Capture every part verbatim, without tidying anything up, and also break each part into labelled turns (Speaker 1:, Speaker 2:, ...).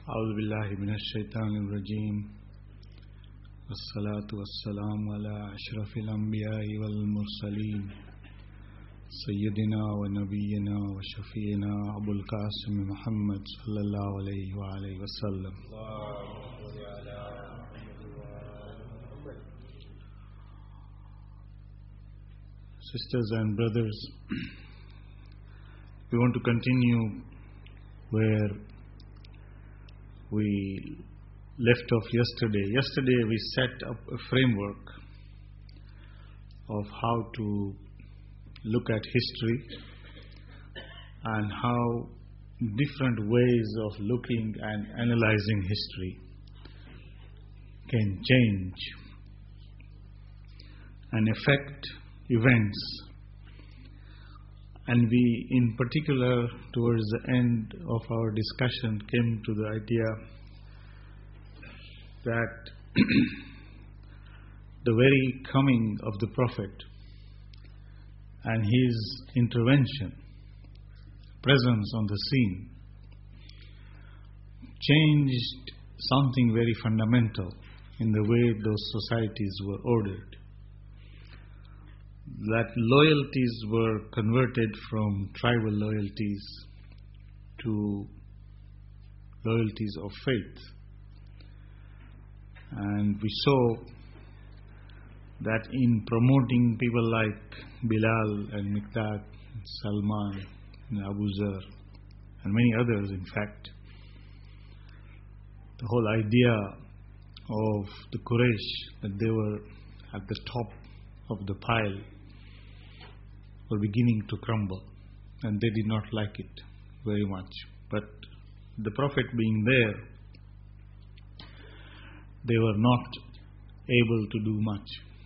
Speaker 1: أعوذ بالله من الشيطان الرجيم والصلاة والسلام على أشرف الأنبياء والمرسلين سيدنا ونبينا وشفينا أبو القاسم محمد صلى الله عليه وآله وسلم. Sisters and brothers, we want to continue where we left off yesterday. Yesterday we set up a framework of how to look at history and how different ways of looking and analyzing history can change and affect events. And we, in particular, towards the end of our discussion, came to the idea that the very coming of the Prophet and his intervention, presence on the scene, changed something very fundamental in the way those societies were ordered. That loyalties were converted from tribal loyalties to loyalties of faith. And we saw that in promoting people like Bilal and Miqdad, Salman, and Abu Zar, and many others in fact, the whole idea of the Quraysh, that they were at the top of the pile, were beginning to crumble, and they did not like it very much. But the Prophet being there, they were not able to do much.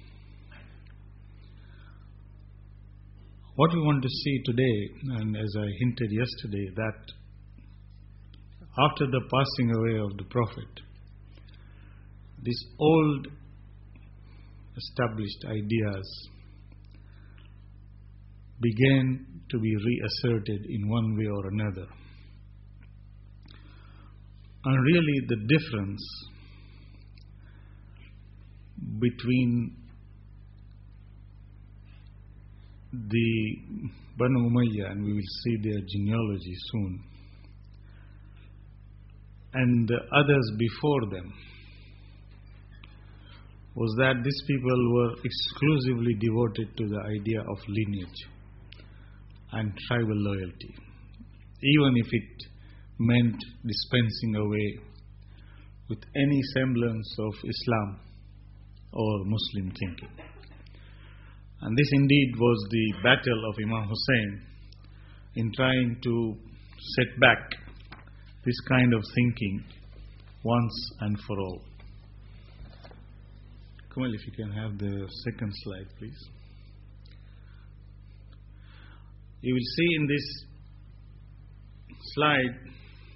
Speaker 1: What we want to see today, and as I hinted yesterday, that after the passing away of the Prophet, these old established ideas began to be reasserted in one way or another. And really the difference between the Banu Umayyah, and we will see their genealogy soon, and the others before them, was that these people were exclusively devoted to the idea of lineage and tribal loyalty, even if it meant dispensing away with any semblance of Islam or Muslim thinking. And this indeed was the battle of Imam Hussein in trying to set back this kind of thinking once and for all. Kamal, if you can have the second slide, please. You will see in this slide,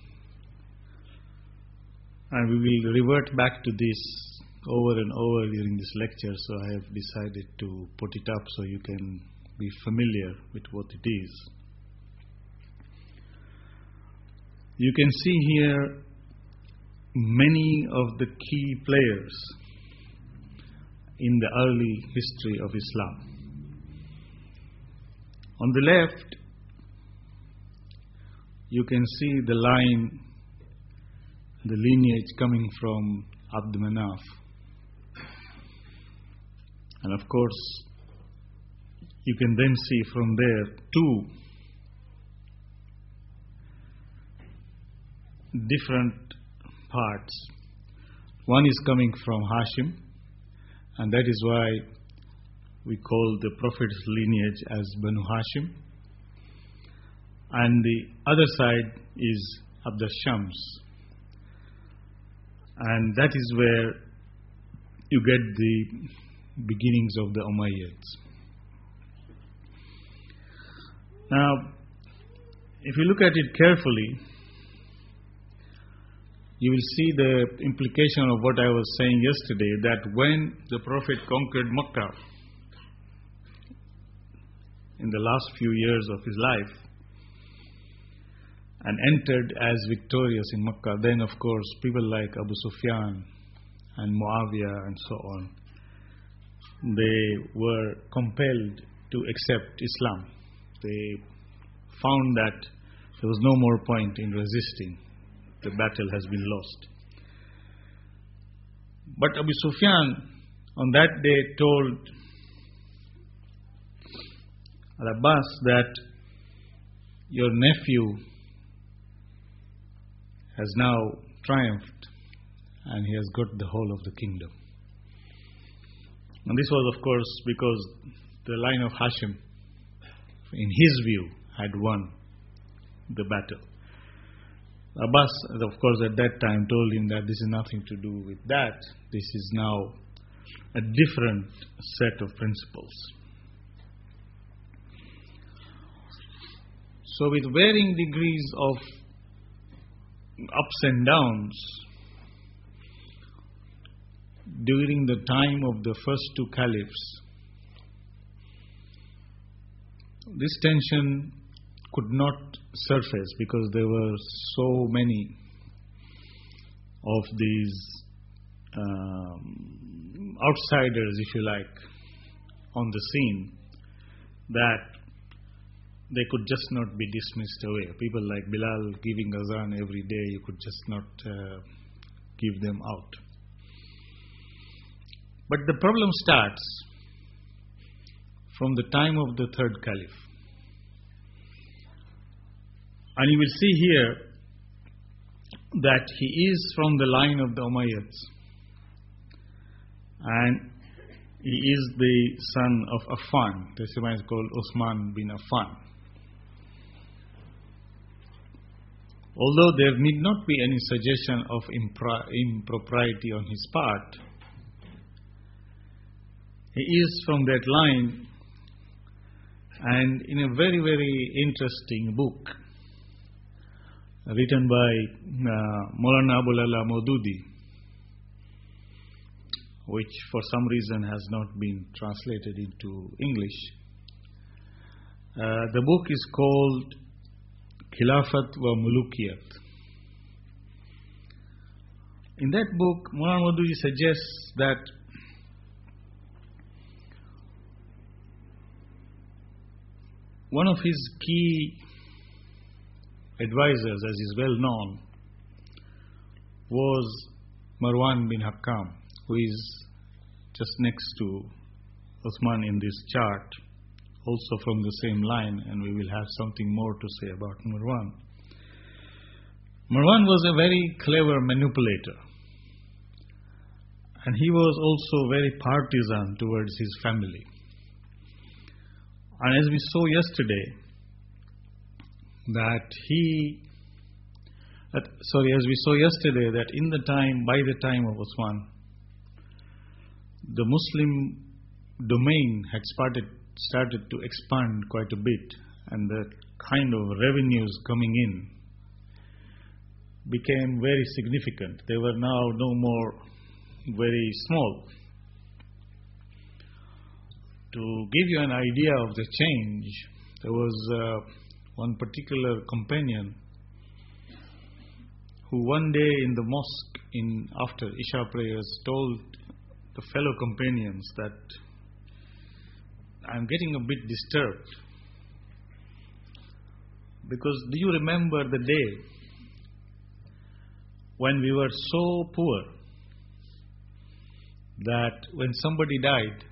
Speaker 1: and we will revert back to this over and over during this lecture, so I have decided to put it up so you can be familiar with what it is. You can see here many of the key players in the early history of Islam. On the left, you can see the line, the lineage coming from Abd Manaf. And of course, you can then see from there two different parts. One is coming from Hashim, and that is why we call the Prophet's lineage as Banu Hashim. And the other side is Abd Shams. And that is where you get the beginnings of the Umayyads. Now, if you look at it carefully, you will see the implication of what I was saying yesterday, that when the Prophet conquered Makkah in the last few years of his life, and entered as victorious in Makkah, then of course people like Abu Sufyan and Muawiyah and so on, they were compelled to accept Islam. They found that there was no more point in resisting. The battle has been lost. But Abu Sufyan on that day told Al-Abbas that your nephew has now triumphed and he has got the whole of the kingdom. And this was of course because the line of Hashim, in his view, had won the battle. Abbas, of course, at that time told him that this is nothing to do with that. This is now a different set of principles. So with varying degrees of ups and downs, during the time of the first two caliphs, this tension could not surface because there were so many of these um, outsiders, if you like, on the scene, that they could just not be dismissed away. People like Bilal giving azan every day, you could just not uh, give them out. But the problem starts from the time of the third caliph. And you will see here that he is from the line of the Umayyads. And he is the son of Affan. This man is called Uthman bin Affan. Although there need not be any suggestion of impro- impropriety on his part, he is from that line, and in a very, very interesting book written by uh, Maulana Abul Ala Maududi, which for some reason has not been translated into English. Uh, the book is called Khilafat wa Mulukiyat. In that book, Maulana Maududi suggests that one of his key advisors, as is well known, was Marwan bin Hakam, who is just next to Uthman in this chart, also from the same line, and we will have something more to say about Marwan. Marwan was a very clever manipulator, and he was also very partisan towards his family. And as we saw yesterday, that he, that, sorry, as we saw yesterday, that in the time, by the time of Uthman, the Muslim domain had started, started to expand quite a bit, and the kind of revenues coming in became very significant. They were now no more very small. To give you an idea of the change, there was uh, one particular companion who one day in the mosque in after Isha prayers told the fellow companions that I'm getting a bit disturbed, because do you remember the day when we were so poor that when somebody died,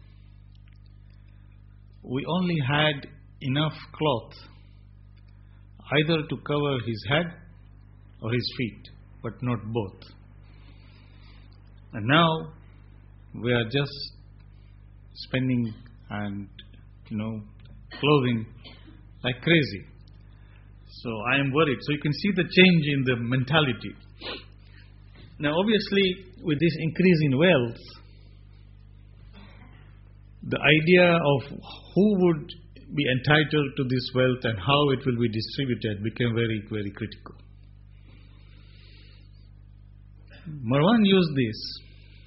Speaker 1: we only had enough cloth either to cover his head or his feet, but not both. And now we are just spending and, you know, clothing like crazy. So I am worried. So you can see the change in the mentality. Now obviously with this increase in wealth, the idea of who would be entitled to this wealth and how it will be distributed became very, very critical. Marwan used this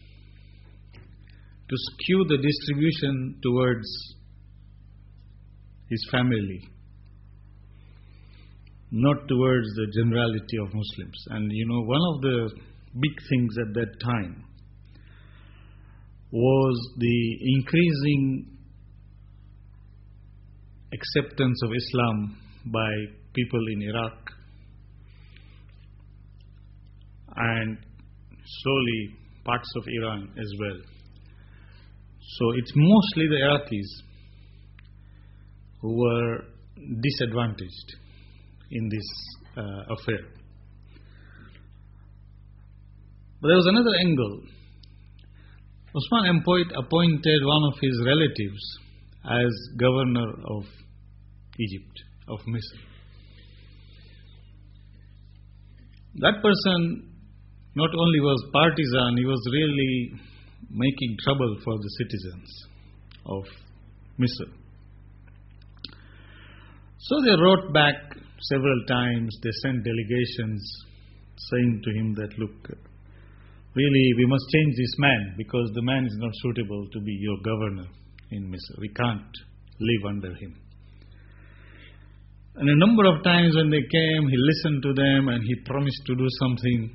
Speaker 1: to skew the distribution towards his family. not towards the generality of Muslims. And you know, one of the big things at that time was the increasing acceptance of Islam by people in Iraq, and slowly parts of Iran as well. So it's mostly the Iraqis who were disadvantaged in this uh, affair. But there was another angle. Osman appointed one of his relatives as governor of Egypt, of Misr. That person not only was partisan, he was really making trouble for the citizens of Misr. So they wrote back several times, they sent delegations saying to him that, look, really we must change this man because the man is not suitable to be your governor in Misr. We can't live under him. And a number of times when they came, he listened to them and he promised to do something.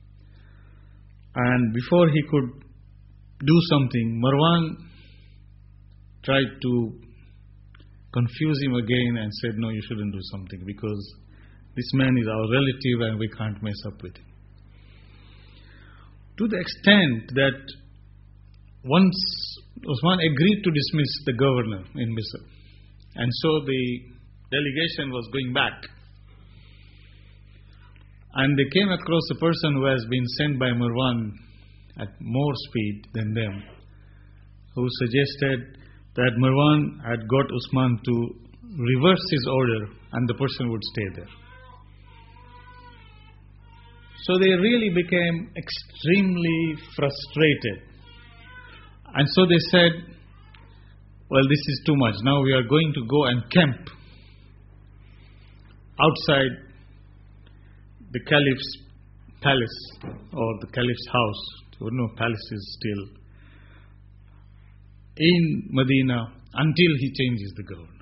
Speaker 1: And before he could do something, Marwan tried to confuse him again and said, no, you shouldn't do something because this man is our relative and we can't mess up with him. To the extent that once Osman agreed to dismiss the governor in Misr, and so the delegation was going back, and they came across a person who has been sent by Marwan at more speed than them, who suggested that Marwan had got Osman to reverse his order and the person would stay there. So they really became extremely frustrated. And so they said, well, this is too much. Now we are going to go and camp outside the Caliph's palace or the Caliph's house. There were no palaces still in Medina until he changes the governor.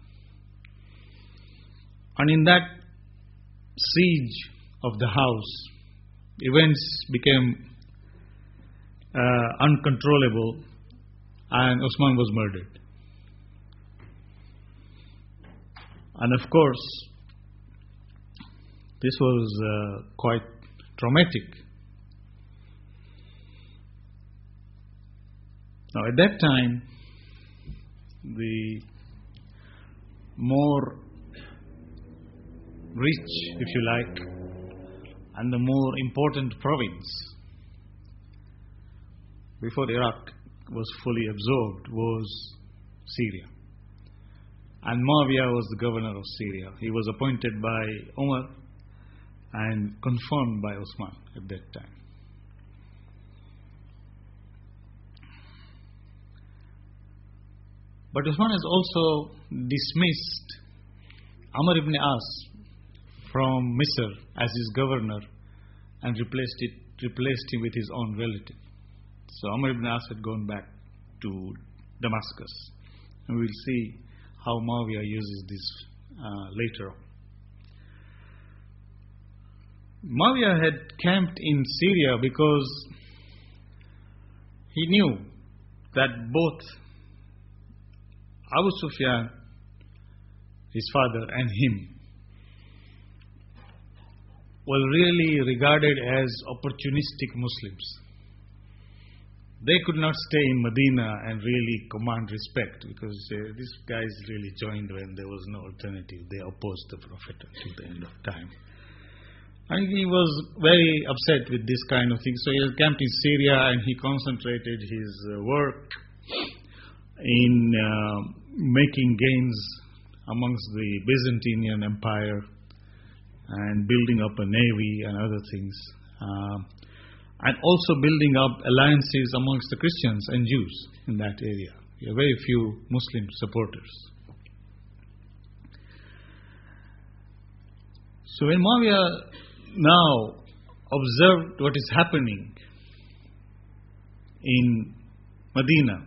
Speaker 1: And in that siege of the house, events became uh, uncontrollable and Osman was murdered. And of course, this was uh, quite traumatic. Now at that time, the more rich, if you like, and the more important province before Iraq was fully absorbed was Syria. And Muawiyah was the governor of Syria. He was appointed by Umar and confirmed by Osman at that time. But Osman has also dismissed Amr ibn As from Misr as his governor and replaced it, replaced him with his own relative. So Amr ibn As had gone back to Damascus. And we'll see how Muawiyah uses this uh, later on. Muawiyah had camped in Syria because he knew that both Abu Sufyan, his father, and him were really regarded as opportunistic Muslims. They could not stay in Medina and really command respect because uh, these guys really joined when there was no alternative. They opposed the Prophet until the end of time. And he was very upset with this kind of thing. So he had camped in Syria and he concentrated his uh, work in uh, making gains amongst the Byzantine Empire and building up a navy and other things. Uh, and also building up alliances amongst the Christians and Jews in that area. There are very few Muslim supporters. So when Muawiyah now observed what is happening in Medina,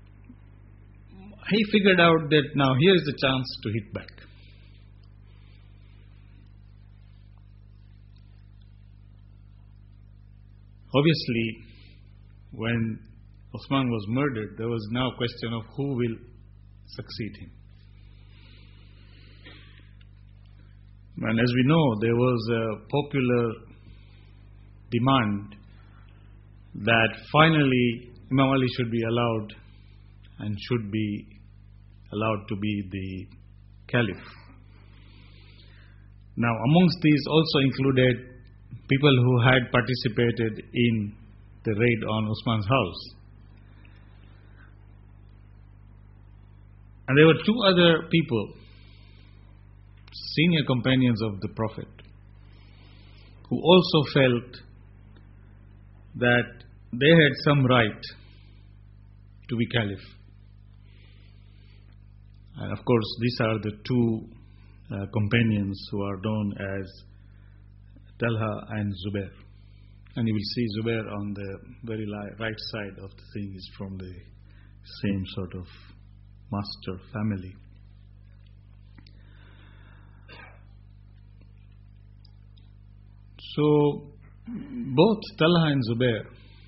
Speaker 1: he figured out that now here is the chance to hit back. Obviously, when Osman was murdered, there was now a question of who will succeed him. And as we know, there was a popular demand that finally Imam Ali should be allowed and should be allowed to be the caliph. Now, amongst these also included people who had participated in the raid on Osman's house. And there were two other people, senior companions of the Prophet, who also felt that they had some right to be caliph. And of course, these are the two uh, companions who are known as Talha and Zubair. And you will see Zubair on the very li- right side of the thing is from the same sort of master family. So, both Talha and Zubair,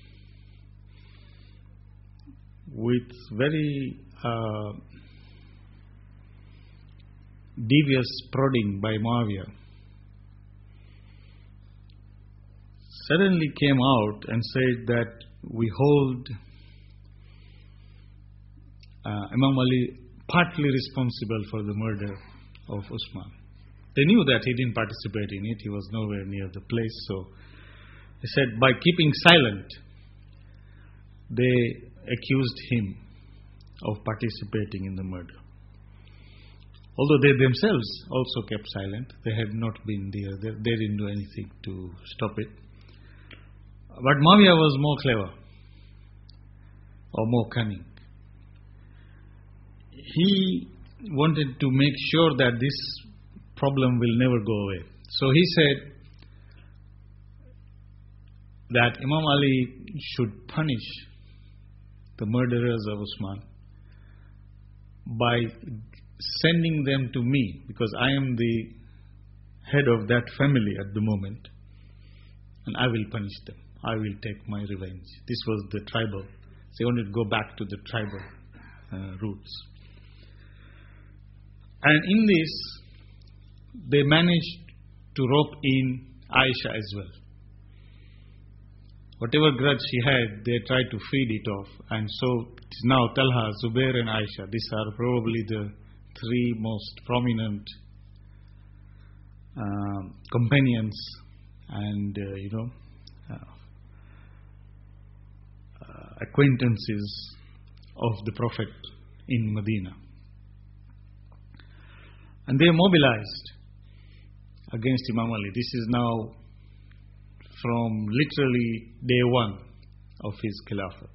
Speaker 1: with very uh, devious prodding by Muawiyah, suddenly came out and said that we hold uh, Imam Ali partly responsible for the murder of Usman. They knew that he didn't participate in it, he was nowhere near the place, so they said by keeping silent, they accused him of participating in the murder. Although they themselves also kept silent, they had not been there, they, they didn't do anything to stop it. But Muawiyah was more clever or more cunning. He wanted to make sure that this problem will never go away. So he said that Imam Ali should punish the murderers of Usman by sending them to me, because I am the head of that family at the moment, and I will punish them. I will take my revenge. This was the tribal. They wanted to go back to the tribal uh, roots. And in this, they managed to rope in Aisha as well. Whatever grudge she had, they tried to feed it off. And so it is now Talha, Zubair and Aisha. These are probably the three most prominent uh, companions and, uh, you know, uh, uh, acquaintances of the Prophet in Medina. And they mobilized against Imam Ali. This is now from literally day one of his Khilafah,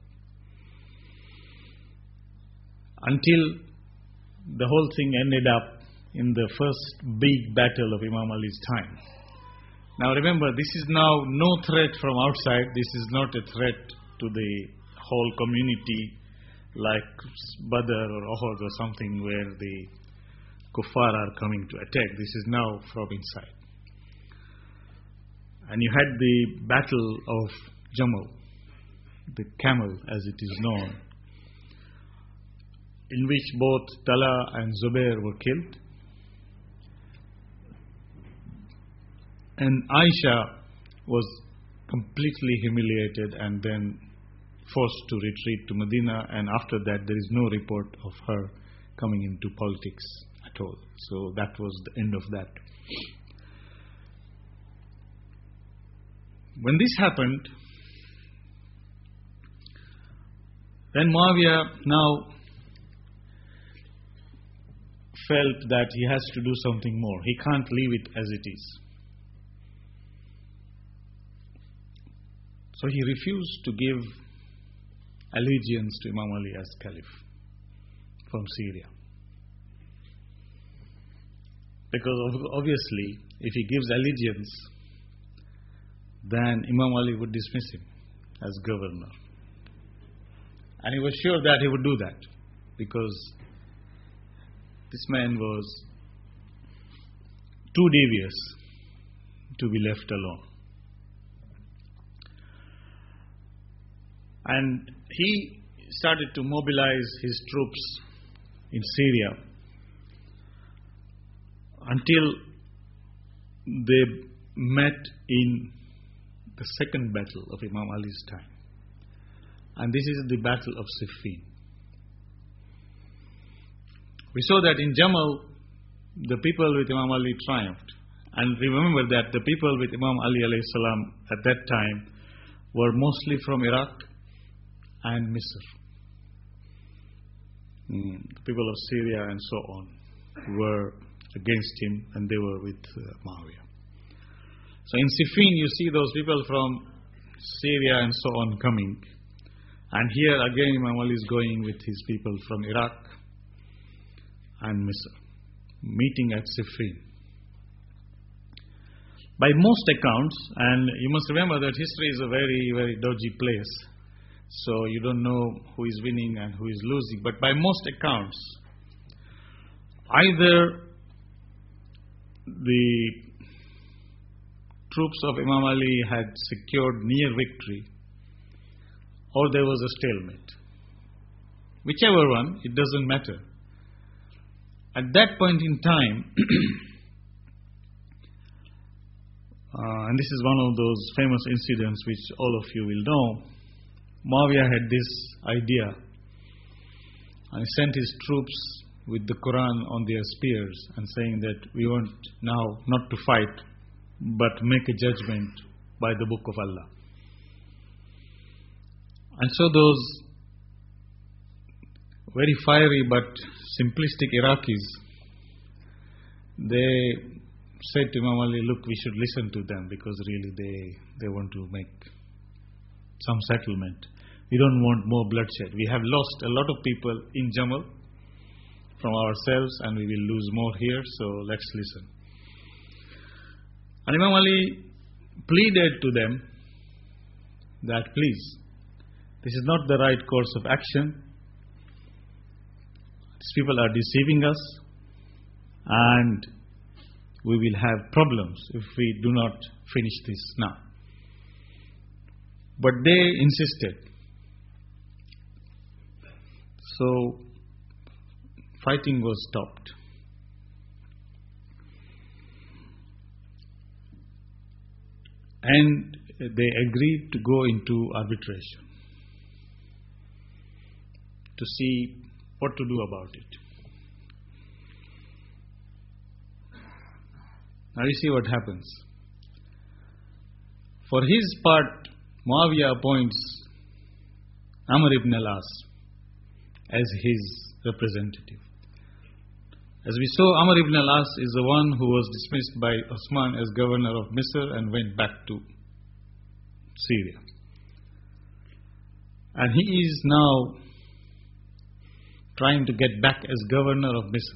Speaker 1: until the whole thing ended up in the first big battle of Imam Ali's time. Now remember, this is now no threat from outside. This is not a threat to the whole community like Badr or Uhud or something where the kuffar are coming to attack. This is now from inside. And you had the battle of Jamal, the camel as it is known, in which both Talha and Zubair were killed. And Aisha was completely humiliated and then forced to retreat to Medina, and after that there is no report of her coming into politics at all. So that was the end of that. When this happened, then Muawiyah now felt that he has to do something more. He can't leave it as it is. So he refused to give allegiance to Imam Ali as caliph from Syria. Because obviously, if he gives allegiance, then Imam Ali would dismiss him as governor. And he was sure that he would do that, because this man was too devious to be left alone. And he started to mobilize his troops in Syria until they met in the second battle of Imam Ali's time. And this is the Battle of Siffin. We saw that in Jamal, the people with Imam Ali triumphed. And remember that the people with Imam Ali alayhi salam at that time were mostly from Iraq and Misr. Mm, the people of Syria and so on were against him, and they were with uh, Muawiyah. So in Siffin you see those people from Syria and so on coming. And here again Imam Ali is going with his people from Iraq and Misr, meeting at Siffin. By most accounts, and you must remember that history is a very, very dodgy place, so you don't know who is winning and who is losing. But by most accounts, either the troops of Imam Ali had secured near victory, or there was a stalemate. Whichever one, it doesn't matter. At that point in time, uh, and this is one of those famous incidents which all of you will know, Muawiyah had this idea, and he sent his troops with the Quran on their spears and saying that we want now not to fight, but make a judgment by the book of Allah. And so those very fiery but simplistic Iraqis, they said to Imam Ali, look, we should listen to them because really they, they want to make some settlement. We don't want more bloodshed. We have lost a lot of people in Jamal from ourselves, and we will lose more here, so let's listen. And Imam Ali pleaded to them that please, this is not the right course of action. These people are deceiving us, and we will have problems if we do not finish this now. But they insisted. So fighting was stopped. And they agreed to go into arbitration to see what to do about it. Now you see what happens. For his part, Muawiyah appoints Amr ibn al-As as his representative. As we saw, Amr ibn al-As is the one who was dismissed by Osman as governor of Misr and went back to Syria. And he is now trying to get back as governor of Misr.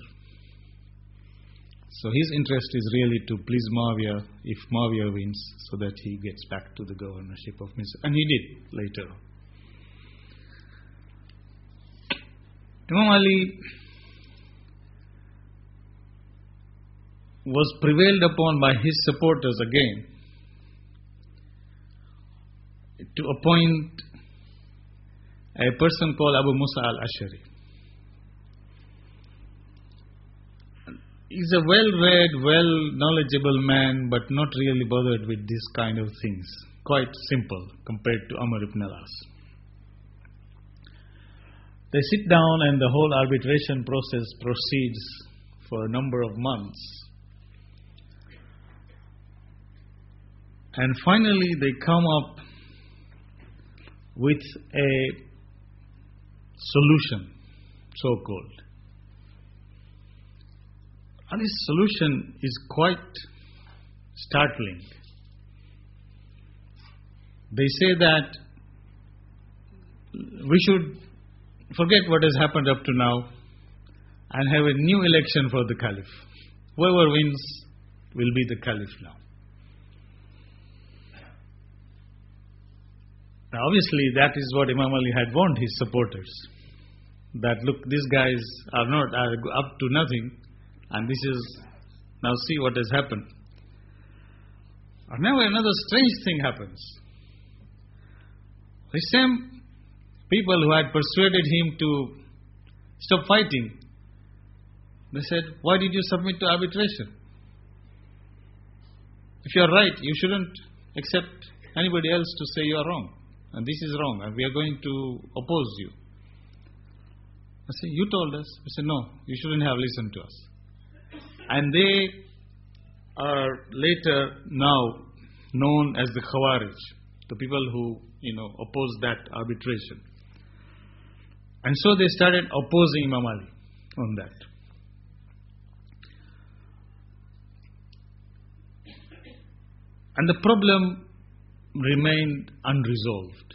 Speaker 1: So his interest is really to please Muawiyah if Muawiyah wins, so that he gets back to the governorship of Misr. And he did later on. Imam Ali was prevailed upon by his supporters again to appoint a person called Abu Musa al-Ash'ari. He's a well-read, well-knowledgeable man, but not really bothered with this kind of things. Quite simple compared to Amr ibn al-As. They sit down and the whole arbitration process proceeds for a number of months. And finally they come up with a solution, so-called. And this solution is quite startling. They say that we should forget what has happened up to now and have a new election for the Caliph. Whoever wins will be the Caliph now. Now obviously that is what Imam Ali had warned his supporters. That look, these guys are not are up to nothing, and this is, now see what has happened. And now another strange thing happens. The same people who had persuaded him to stop fighting, they said, why did you submit to arbitration? If you are right, you shouldn't accept anybody else to say you are wrong. And this is wrong, and we are going to oppose you. I said, you told us. I said, no, you shouldn't have listened to us. And they are later now known as the Khawarij, the people who, you know, opposed that arbitration. And so they started opposing Imam Ali on that. And the problem remained unresolved.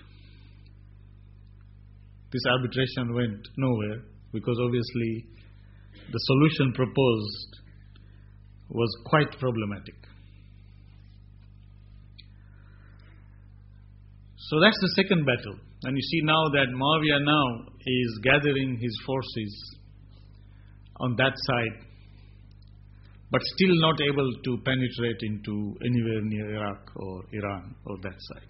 Speaker 1: This arbitration went nowhere because obviously the solution proposed was quite problematic. So that's the second battle. And you see now that Muawiyah now is gathering his forces on that side, but still not able to penetrate into anywhere near Iraq or Iran or that side.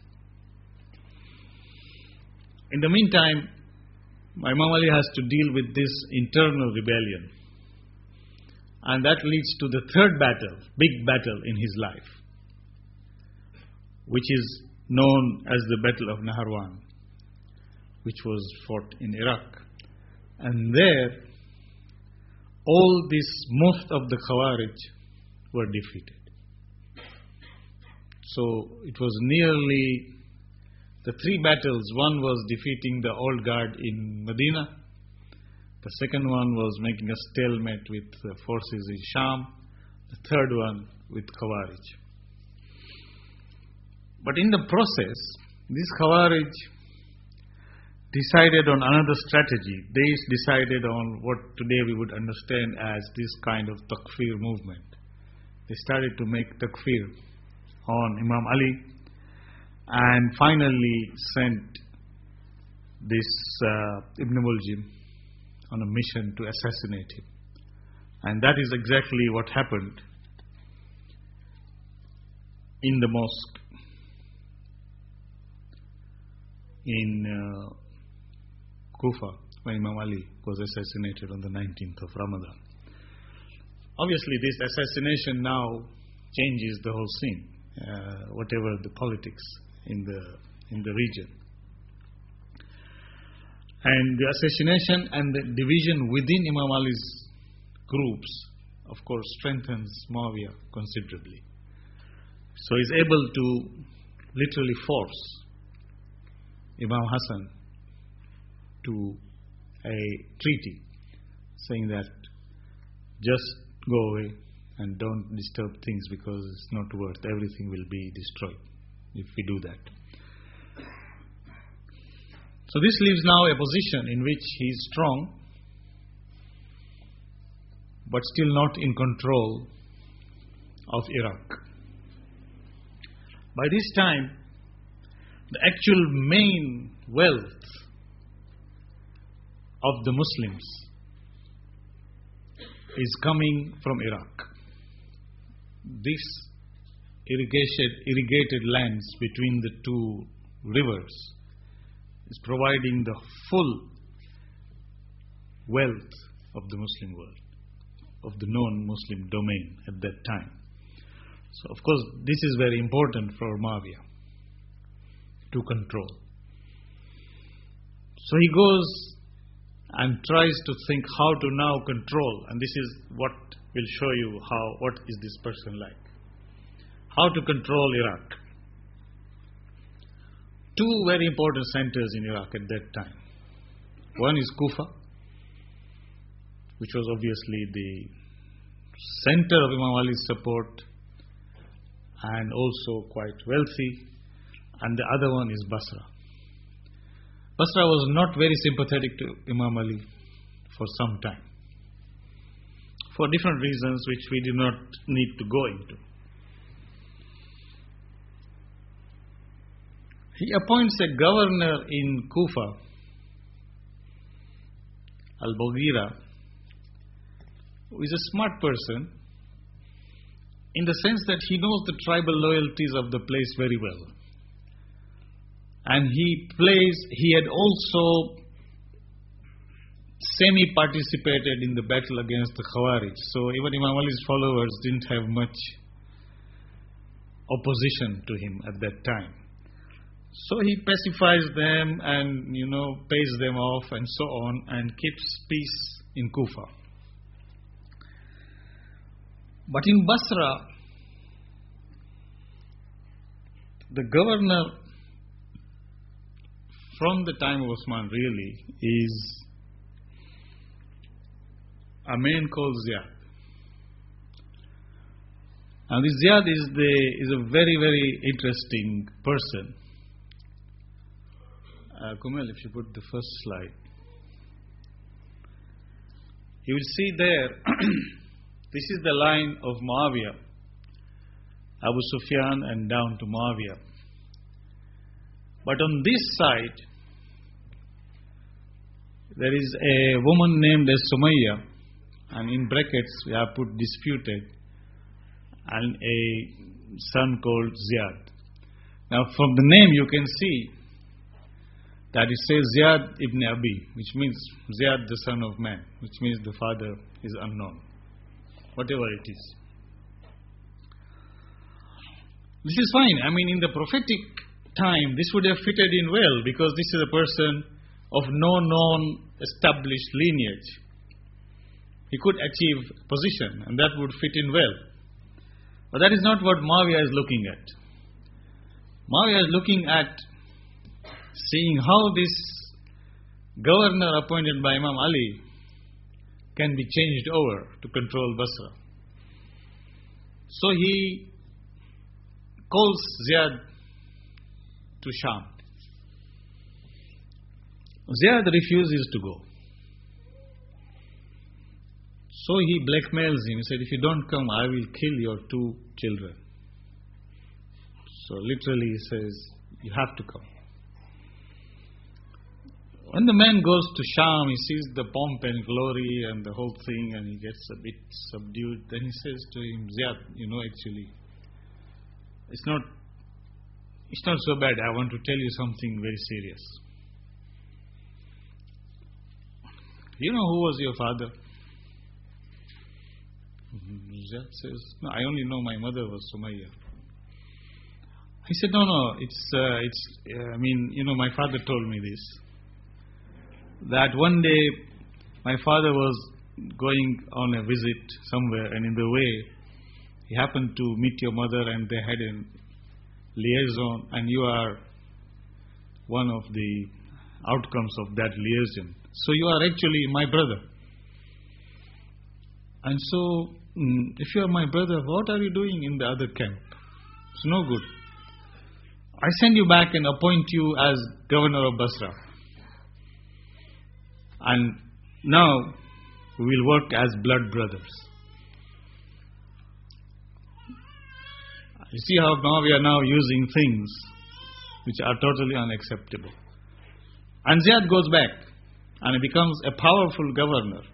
Speaker 1: In the meantime, Imam Ali has to deal with this internal rebellion. And that leads to the third battle, big battle in his life, which is known as the Battle of Naharawan, which was fought in Iraq. And there, all this, most of the Khawarij were defeated. So it was nearly the three battles. One was defeating the old guard in Medina. The second one was making a stalemate with the forces in Sham. The third one with Khawarij. But in the process, these Khawarij decided on another strategy. They decided on what today we would understand as this kind of takfir movement. They started to make takfir on Imam Ali and finally sent this uh, Ibn Muljim on a mission to assassinate him. And that is exactly what happened in the mosque in uh, Kufa, when Imam Ali was assassinated on the nineteenth of Ramadan. Obviously, this assassination now changes the whole scene, uh, whatever the politics in the in the region. And the assassination and the division within Imam Ali's groups, of course, strengthens Muawiyah considerably. So he's able to literally force Imam Hassan to a treaty saying that just go away and don't disturb things because it's not worth, everything will be destroyed if we do that. So this leaves now a position in which he is strong but still not in control of Iraq. By this time, the actual main wealth of the Muslims is coming from Iraq. This irrigated, irrigated lands between the two rivers is providing the full wealth of the Muslim world, of the non-Muslim domain at that time. So of course this is very important for Muawiyah to control. So he goes and tries to think how to now control, and this is what will show you how, what is this person like. How to control Iraq. Two very important centers in Iraq at that time. One is Kufa, which was obviously the center of Imam Ali's support and also quite wealthy, and the other one is Basra. Basra was not very sympathetic to Imam Ali for some time, for different reasons which we do not need to go into. He appoints a governor in Kufa, Al-Baghira, who is a smart person in the sense that he knows the tribal loyalties of the place very well. And he plays, he had also semi-participated in the battle against the Khawarij. So even Imam Ali's followers didn't have much opposition to him at that time. So he pacifies them and, you know, pays them off and so on, and keeps peace in Kufa. But in Basra, the governor from the time of Osman really is a man called Ziyad. And this Ziyad is, the, is a very, very interesting person. Uh, Kumail, if you put the first slide. You will see there, this is the line of Muawiyah, Abu Sufyan and down to Muawiyah. But on this side, there is a woman named as Sumayya, and in brackets we have put disputed, and a son called Ziyad. Now from the name you can see that it says Ziyad ibn Abi, which means Ziyad the son of man, which means the father is unknown, whatever it is. This is fine. I mean, in the prophetic time, this would have fitted in well, because this is a person of no known established lineage. He could achieve position, and that would fit in well. But that is not what Muawiyah is looking at. Muawiyah is looking at seeing how this governor appointed by Imam Ali can be changed over to control Basra. So he calls Ziyad to Sham. Ziyad refuses to go. So he blackmails him. He said, if you don't come, I will kill your two children. So literally he says, you have to come. When the man goes to Sham, he sees the pomp and glory and the whole thing, and he gets a bit subdued. Then he says to him, Ziyad, you know, actually, it's not, it's not so bad. I want to tell you something very serious. You know who was your father? Ziyad says, no, I only know my mother was Sumayya. He said, no, no, it's, uh, it's. Uh, I mean, you know, my father told me this. That one day, my father was going on a visit somewhere, and in the way, he happened to meet your mother, and they had a liaison, and you are one of the outcomes of that liaison. So you are actually my brother. And so, if you are my brother, what are you doing in the other camp? It's no good. I send you back and appoint you as governor of Basra. And now we will work as blood brothers. You see how now we are now using things which are totally unacceptable. And Ziyad goes back and he becomes a powerful governor.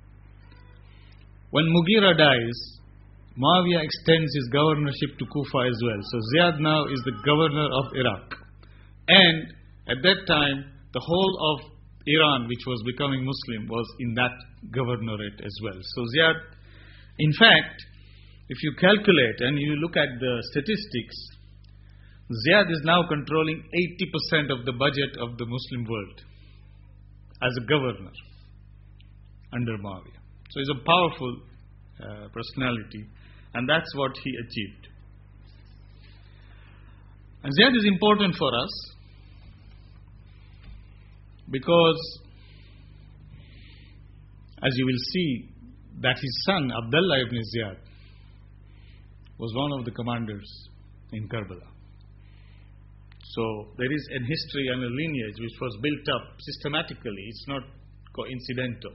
Speaker 1: When Mughira dies, Muawiyah extends his governorship to Kufa as well. So Ziyad now is the governor of Iraq. And at that time, the whole of Iran, which was becoming Muslim, was in that governorate as well. So Ziyad, in fact, if you calculate and you look at the statistics, Ziyad is now controlling eighty percent of the budget of the Muslim world as a governor under Muawiyah. So he's a powerful uh, personality, and that's what he achieved. And Ziyad is important for us because, as you will see, that his son Abdullah ibn Ziyad was one of the commanders in Karbala. So there is a history and a lineage which was built up systematically. It's not coincidental.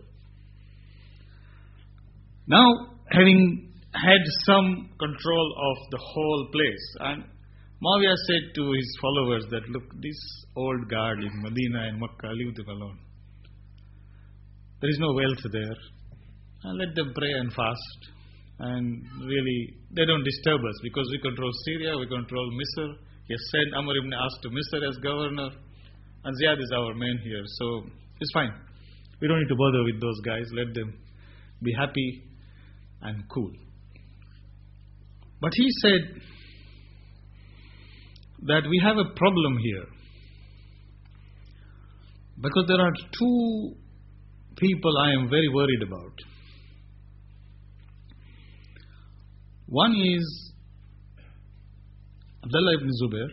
Speaker 1: Now, having had some control of the whole place, and Muawiyah said to his followers that, look, this old guard in Medina and Makkah, leave them alone. There is no wealth there. And let them pray and fast. And really, they don't disturb us because we control Syria, we control Misr, He has sent Amr ibn As to Misr as governor, and Ziyad is our man here, so it's fine. We don't need to bother with those guys. Let them be happy and cool. But he said that we have a problem here, because there are two people I am very worried about. One is Abdullah ibn Zubair,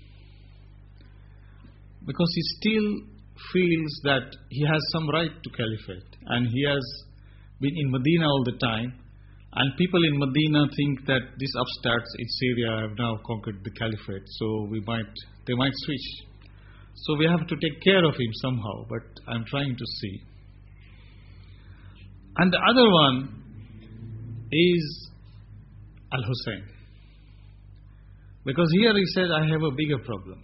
Speaker 1: because he still feels that he has some right to caliphate, and he has been in Medina all the time, and people in Medina think that these upstarts in Syria have now conquered the caliphate, so we might they might switch. So we have to take care of him somehow, but I'm trying to see. And the other one is Al-Hussein, because here he said, I have a bigger problem.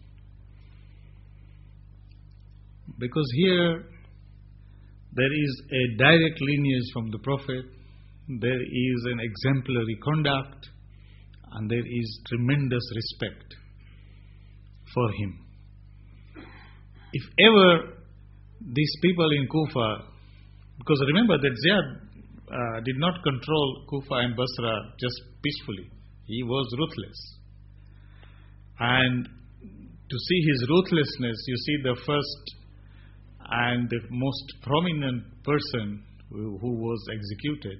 Speaker 1: Because here there is a direct lineage from the Prophet, there is an exemplary conduct, and there is tremendous respect for him. If ever these people in Kufa, because remember that Ziyad uh, did not control Kufa and Basra just peacefully, he was ruthless. And to see his ruthlessness, you see the first and the most prominent person who, who was executed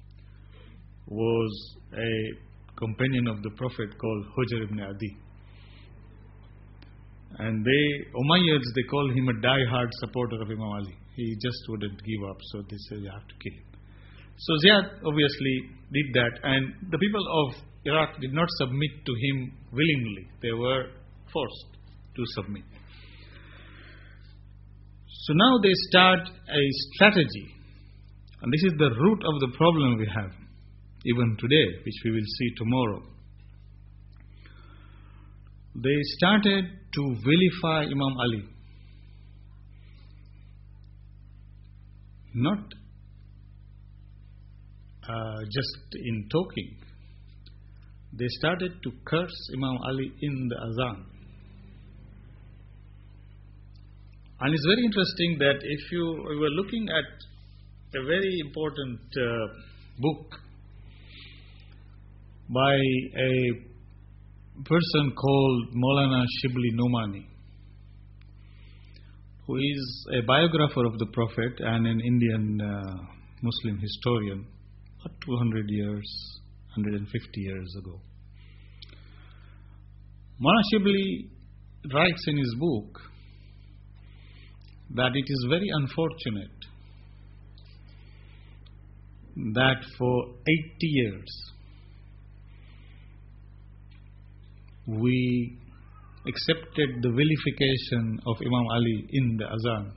Speaker 1: was a companion of the Prophet called Hujr ibn Adi. And they, Umayyads, they call him a die-hard supporter of Imam Ali. He just wouldn't give up, so they said, you have to kill him. So Ziyad obviously did that, and the people of Iraq did not submit to him willingly. They were forced to submit. So now they start a strategy, and this is the root of the problem we have, even today, which we will see tomorrow. They started to vilify Imam Ali. Not uh, just in talking. They started to curse Imam Ali in the Azan. And it's very interesting that if you were looking at a very important uh, book by a person called Maulana Shibli Nomani, who is a biographer of the Prophet and an Indian uh, Muslim historian, about two hundred years, one hundred fifty years ago. Maulana Shibli writes in his book that it is very unfortunate that for eighty years we accepted the vilification of Imam Ali in the Azan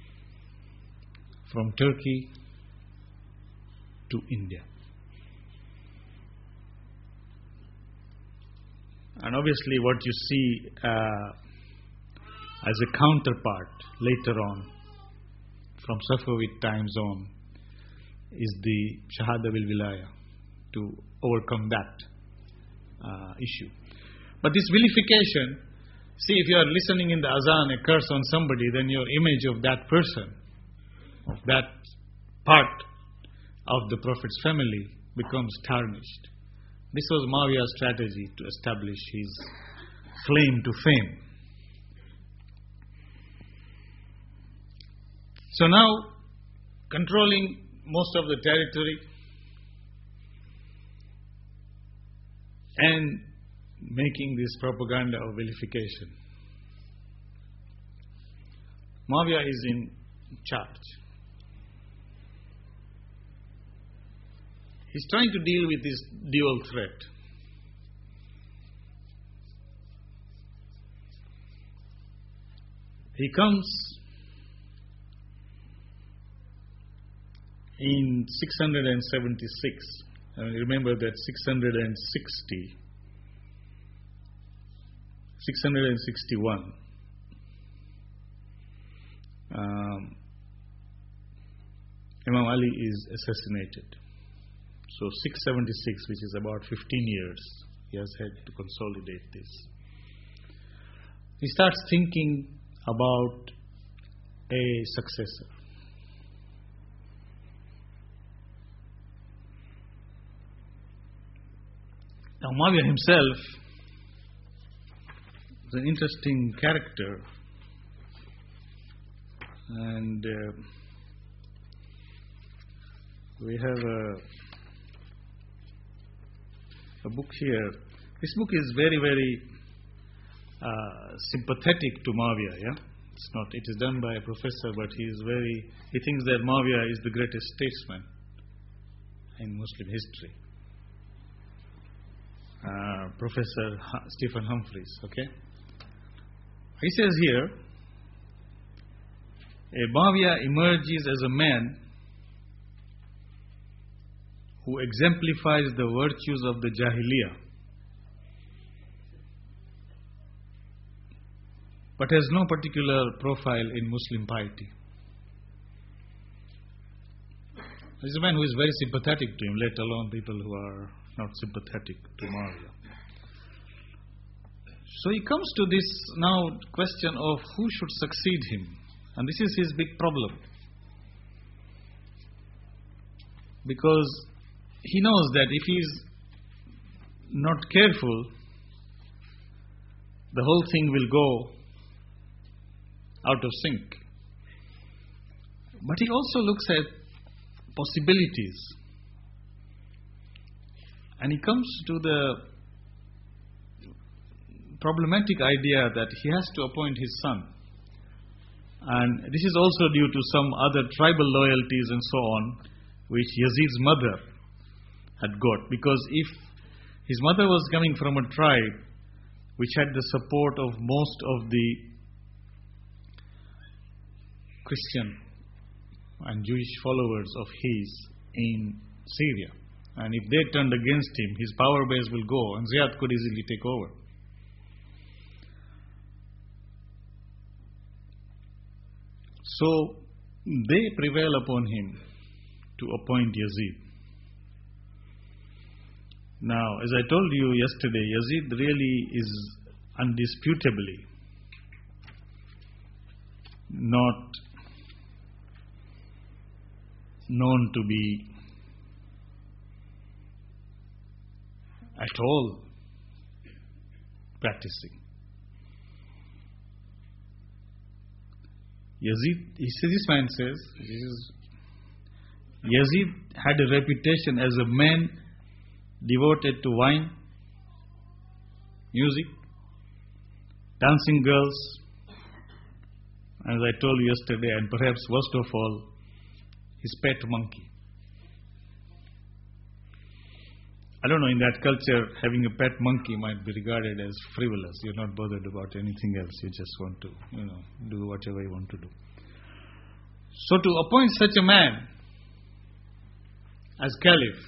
Speaker 1: from Turkey to India. And obviously what you see uh, as a counterpart later on from Safavid times on is the Shahada bil Wilaya, to overcome that uh, issue. But this vilification, see, if you are listening in the Azan a curse on somebody, then your image of that person, of that part of the Prophet's family becomes tarnished. This was Muawiyah's strategy to establish his claim to fame. So now, controlling most of the territory and making this propaganda of vilification, Muawiyah is in charge. He's trying to deal with this dual threat. He comes in six hundred seventy-six. And remember that six hundred sixty, six hundred sixty-one, um, Imam Ali is assassinated. So six seventy-six, which is about fifteen years, he has had to consolidate this. he starts thinking about a successor. Now Muawiyah himself is an interesting character, and uh, we have a, a book here. This book is very, very uh, sympathetic to Muawiyah. Yeah, it's not. It is done by a professor, but he is very. He thinks that Muawiyah is the greatest statesman in Muslim history. Uh, Professor H- Stephen Humphreys. Okay, he says here, a Muawiyah emerges as a man who exemplifies the virtues of the Jahiliyyah, but has no particular profile in Muslim piety. He's a man who is very sympathetic to him, let alone people who are not sympathetic to Muawiyah. So he comes to this now question of who should succeed him, and this is his big problem, because he knows that if he is not careful, the whole thing will go out of sync. But he also looks at possibilities, and he comes to the problematic idea that he has to appoint his son. And this is also due to some other tribal loyalties and so on, which Yazid's mother had got. Because if his mother was coming from a tribe which had the support of most of the Christian and Jewish followers of his in Syria, and if they turned against him, his power base will go, and Ziyad could easily take over. So they prevail upon him to appoint Yazid. Now, as I told you yesterday, Yazid really is undisputably not known to be at all practicing. Yazid, he says, this man says, this is, Yazid had a reputation as a man devoted to wine, music, dancing girls, as I told you yesterday, and perhaps worst of all, his pet monkey. I don't know, in that culture, having a pet monkey might be regarded as frivolous. You're not bothered about anything else. You just want to, you know, do whatever you want to do. So to appoint such a man as caliph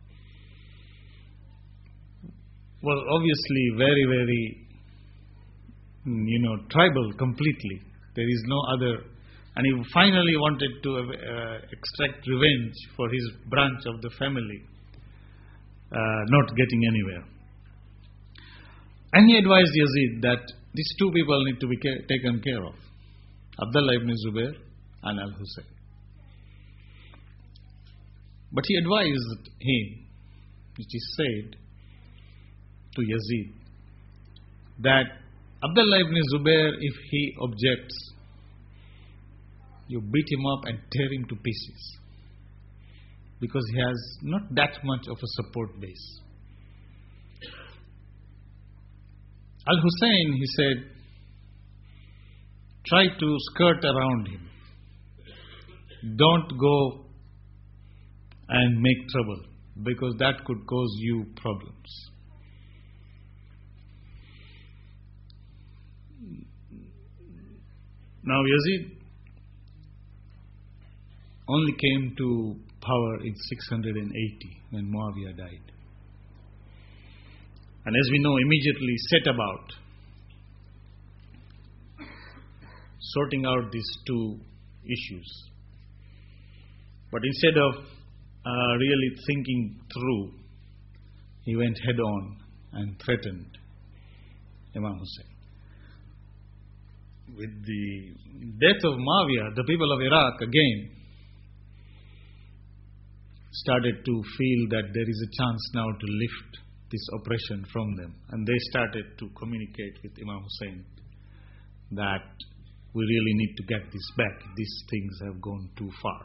Speaker 1: was obviously very, very, you know, tribal completely. There is no other. And he finally wanted to uh, extract revenge for his branch of the family Uh, not getting anywhere. And he advised Yazid that these two people need to be ca- taken care of, Abdullah ibn Zubair and Al-Hussein. But he advised him, which is said to Yazid, that Abdullah ibn Zubair, if he objects, you beat him up and tear him to pieces, because he has not that much of a support base. Al-Hussein, he said, try to skirt around him. Don't go and make trouble, because that could cause you problems. Now Yazid only came to power in six hundred eighty when Muawiyah died. And as we know, immediately set about sorting out these two issues. But instead of uh, really thinking through, he went head on and threatened Imam Hussein. with the death of Muawiyah, the people of Iraq again started to feel that there is a chance now to lift this oppression from them. And they started to communicate with Imam Hussein that we really need to get this back. These things have gone too far.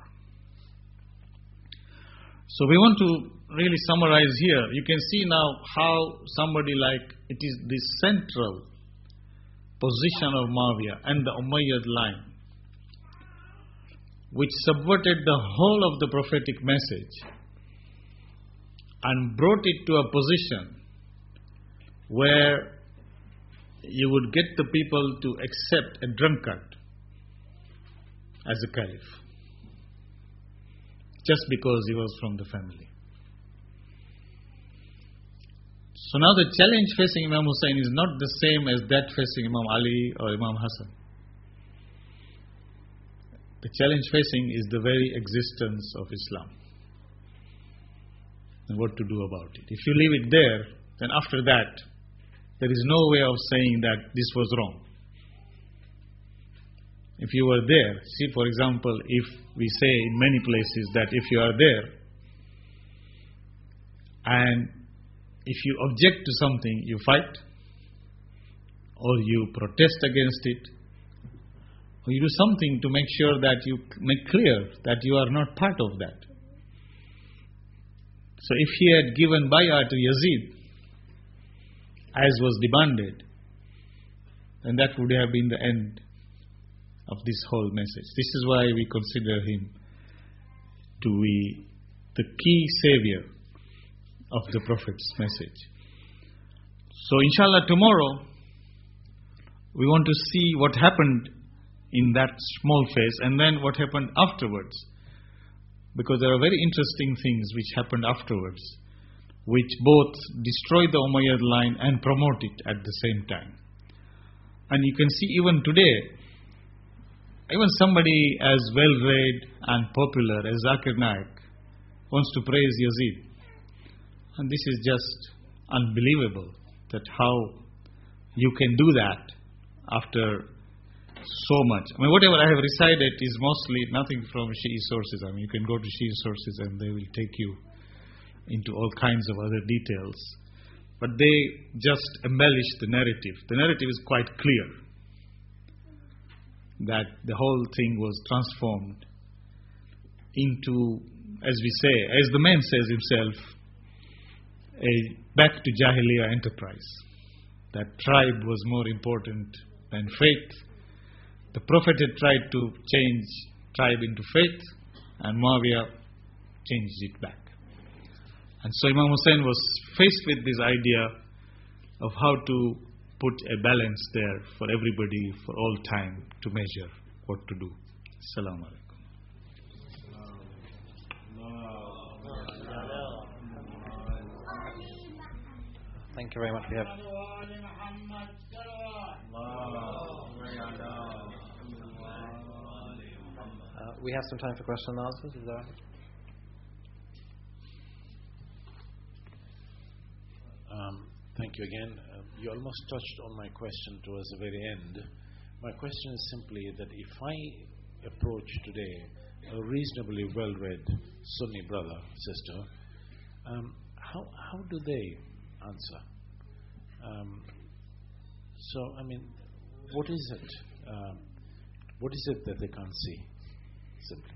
Speaker 1: So we want to really summarize here. You can see now how somebody like, it is the central position of Muawiyah and the Umayyad line, which subverted the whole of the prophetic message and brought it to a position where you would get the people to accept a drunkard as a caliph, just because he was from the family. So now the challenge facing Imam Hussein is not the same as that facing Imam Ali or Imam Hassan. The challenge facing is the very existence of Islam and what to do about it. If you leave it there, then after that, there is no way of saying that this was wrong. If you were there, see for example, if we say in many places that if you are there and if you object to something, you fight or you protest against it, or you do something to make sure that you make clear that you are not part of that. So if he had given bay'ah to Yazid, as was demanded, then that would have been the end of this whole message. This is why we consider him to be the key savior of the Prophet's message. So inshallah tomorrow, we want to see what happened in that small phase and then what happened afterwards. Because there are very interesting things which happened afterwards, which both destroy the Umayyad line and promote it at the same time. And you can see even today, even somebody as well-read and popular as Zakir Naik wants to praise Yazid. And this is just unbelievable, that how you can do that after so much. I mean, whatever I have recited is mostly nothing from Shi'i sources. I mean, you can go to Shi'i sources and they will take you into all kinds of other details. But they just embellish the narrative. The narrative is quite clear, that the whole thing was transformed into, as we say, as the man says himself, a back to Jahiliyyah enterprise. That tribe was more important than faith. The Prophet had tried to change tribe into faith, and Muawiyah changed it back. And so Imam Hussein was faced with this idea of how to put a balance there for everybody, for all time, to measure what to do. Assalamu alaikum.
Speaker 2: Thank you very much. We have uh, we have some time for question and answers. Is that right?
Speaker 3: Um, thank you again. Uh, you almost touched on my question towards the very end. My question is simply that if I approach today a reasonably well-read Sunni brother, sister, um, how how do they answer? Um, so, I mean, what is it? Um, what is it that they can't see? Simply.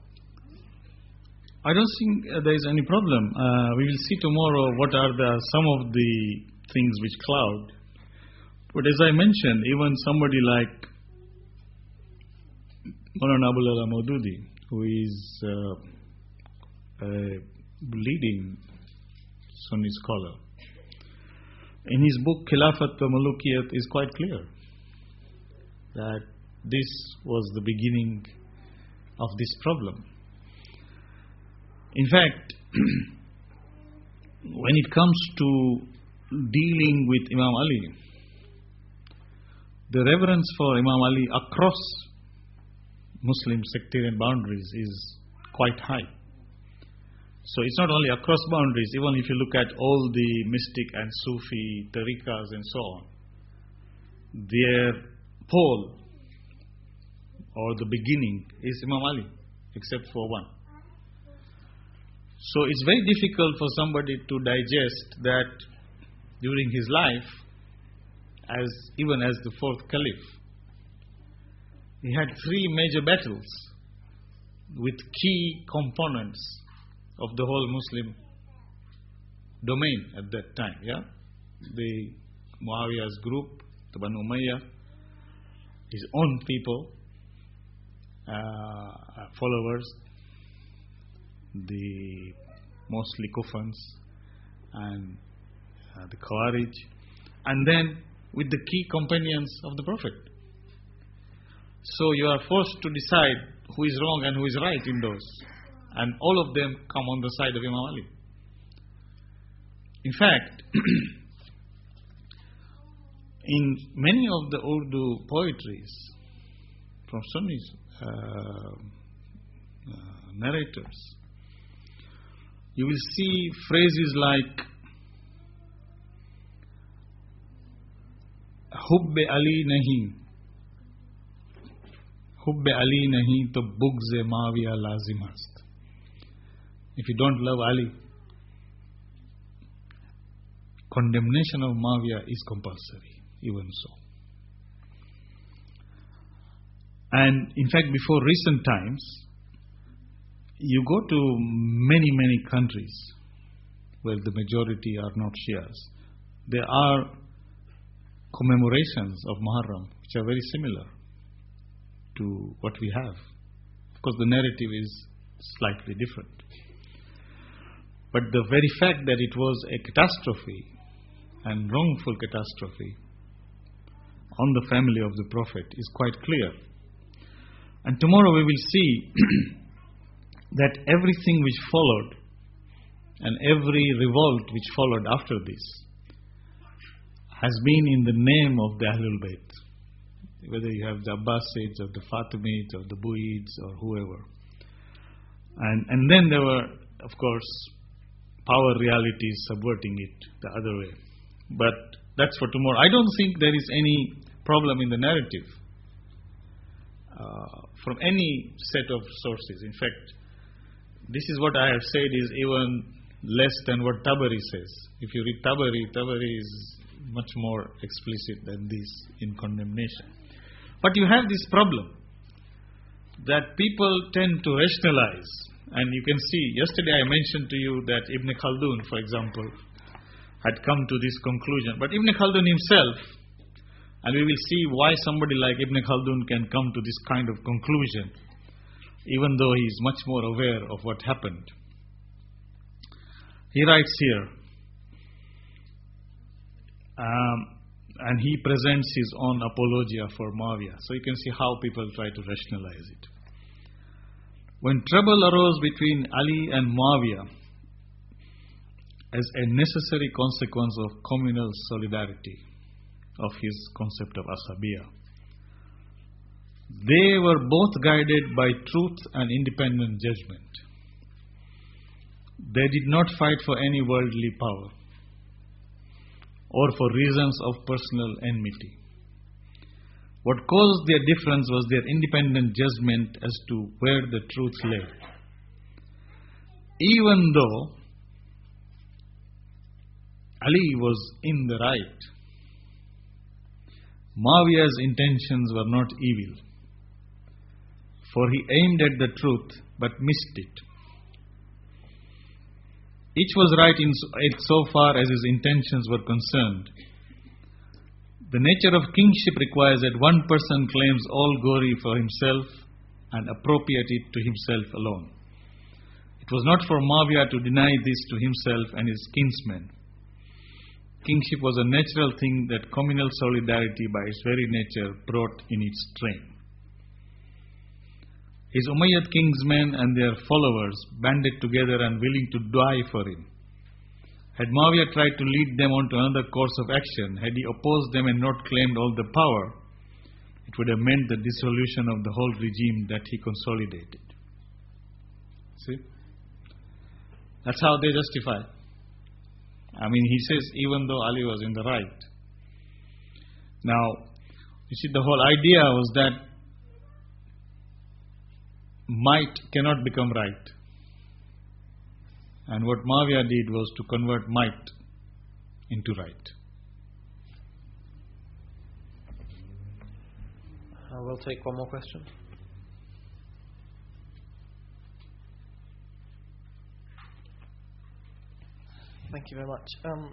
Speaker 1: I don't think uh, there is any problem. Uh, we will see tomorrow what are the some of the things which cloud. But as I mentioned, even somebody like Maulana Abul Ala Maududi, who is uh, a leading Sunni scholar, in his book Khilafat wa Mulukiyat is quite clear that this was the beginning of this problem. In fact, when it comes to dealing with Imam Ali, the reverence for Imam Ali across Muslim sectarian boundaries is quite high. So it's not only across boundaries, even if you look at all the mystic and Sufi tariqas and so on, their poll or the beginning is Imam Ali, except for one. So it's very difficult for somebody to digest that during his life, as even as the fourth caliph, he had three major battles with key components of the whole Muslim domain at that time. Yeah, the Muawiyah's group, the Banu Umayyah, his own people, uh, followers, the mostly Kufans and uh, the Khawarij, and then with the key companions of the Prophet. So you are forced to decide who is wrong and who is right in those, and all of them come on the side of Imam Ali. In fact, in many of the Urdu poetries from Sunni uh, uh, narrators, you will see phrases like Hubbe Ali nahi, Hubbe Ali nahi to bugz-e Muawiya lazim hast. If you don't love Ali, condemnation of Muawiya is compulsory, even so. And in fact, before recent times, you go to many, many countries where the majority are not Shias. There are commemorations of Muharram which are very similar to what we have. Of course, the narrative is slightly different. But the very fact that it was a catastrophe and wrongful catastrophe on the family of the Prophet is quite clear. And tomorrow we will see that everything which followed and every revolt which followed after this has been in the name of the Ahlul Bayt. Whether you have the Abbasids or the Fatimids or the Buids or whoever. And, and then there were, of course, power realities subverting it the other way. But that's for tomorrow. I don't think there is any problem in the narrative uh, from any set of sources. In fact, this is what I have said is even less than what Tabari says. If you read Tabari, Tabari is much more explicit than this in condemnation. But you have this problem that people tend to rationalize. And you can see, yesterday I mentioned to you that Ibn Khaldun, for example, had come to this conclusion. But Ibn Khaldun himself, and we will see why somebody like Ibn Khaldun can come to this kind of conclusion, even though he is much more aware of what happened. He writes here, um, and he presents his own apologia for Muawiyah. So you can see how people try to rationalize it. When trouble arose between Ali and Muawiyah as a necessary consequence of communal solidarity, of his concept of Asabiyah, they were both guided by truth and independent judgment. They did not fight for any worldly power or for reasons of personal enmity. What caused their difference was their independent judgment as to where the truth lay. Even though Ali was in the right, Muawiyah's intentions were not evil, for he aimed at the truth but missed it. Each was right in so far as his intentions were concerned. The nature of kingship requires that one person claims all glory for himself and appropriate it to himself alone. It was not for Muawiyah to deny this to himself and his kinsmen. Kingship was a natural thing that communal solidarity by its very nature brought in its train. His Umayyad kingsmen and their followers banded together and willing to die for him. Had Muawiyah tried to lead them on to another course of action, had he opposed them and not claimed all the power, it would have meant the dissolution of the whole regime that he consolidated. See? That's how they justify. I mean, he says, even though Ali was in the right. Now, you see, the whole idea was that might cannot become right. And what Muawiyah did was to convert might into right.
Speaker 2: Uh, we'll take one more question.
Speaker 4: Thank you very much. Um,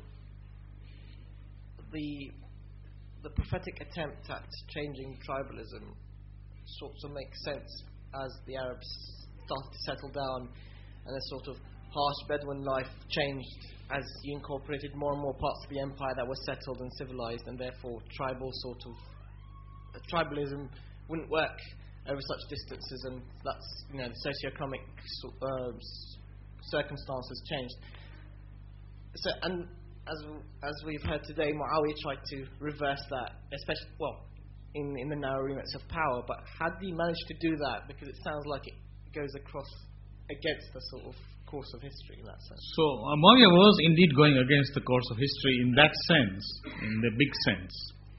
Speaker 4: the the prophetic attempt at changing tribalism sort of makes sense as the Arabs started to settle down and a sort of harsh Bedouin life changed as you incorporated more and more parts of the empire that were settled and civilized, and therefore tribal sort of uh, tribalism wouldn't work over such distances, and that's, you know, the socioeconomic uh, circumstances changed. So, and as as we've heard today, Muawiyah tried to reverse that, especially well in in the narrow remits of power. But had he managed to do that? Because it sounds like it goes across against the sort of course of history in that sense.
Speaker 1: So uh, Muawiyah was indeed going against the course of history in that sense, in the big sense.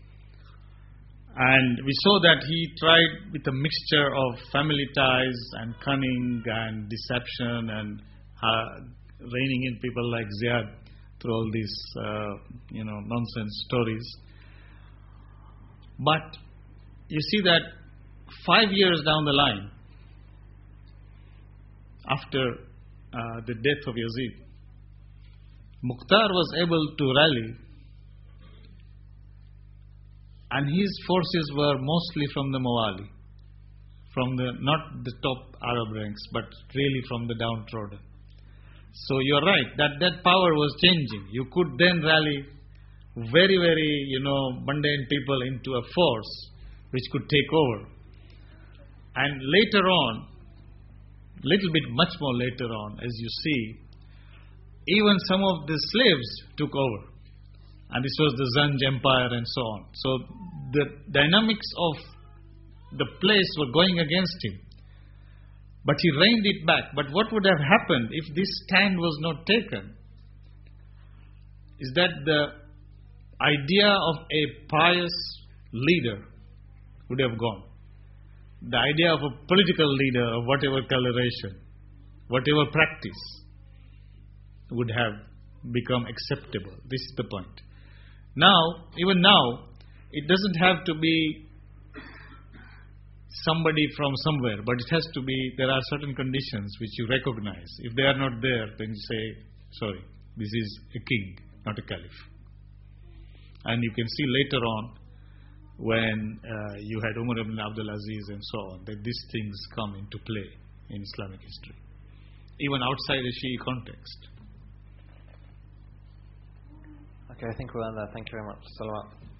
Speaker 1: And we saw that he tried with a mixture of family ties and cunning and deception and uh, reining in people like Ziyad through all these, uh, you know, nonsense stories. But you see that five years down the line, after uh, the death of Yazid, Mukhtar was able to rally, and his forces were mostly from the Mawali, from the not the top Arab ranks, but really from the downtrodden. So you are right that that power was changing. You could then rally very, very, you know, mundane people into a force which could take over. And later on, little bit much more later on, as you see, even some of the slaves took over. And this was the Zanj Empire and so on. So the dynamics of the place were going against him. But he reined it back. But what would have happened if this stand was not taken is that the idea of a pious leader would have gone. The idea of a political leader of whatever coloration, whatever practice would have become acceptable. This is the point. Now, even now, it doesn't have to be somebody from somewhere, but it has to be, there are certain conditions which you recognize. If they are not there, then you say, sorry, this is a king, not a caliph. And you can see later on, when uh, you had Umar ibn Abdul Aziz and so on, that these things come into play in Islamic history, even outside a Shi'i context.
Speaker 2: Okay, I think we'll end there. Thank you very much. Salawat.